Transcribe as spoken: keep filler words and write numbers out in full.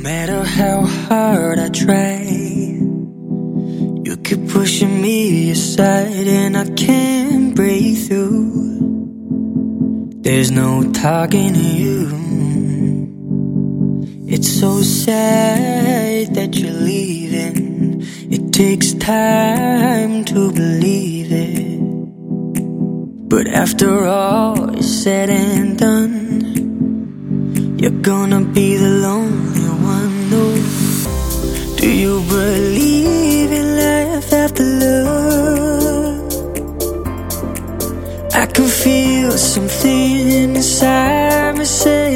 matter how hard I try, you keep pushing me aside and I can't break through. There's no talking to you. It's so sad that you're leaving. It takes time to believe it, but after all is said and done, you're gonna be the lonely one. No. Do you believe in life after love? I can feel something inside me say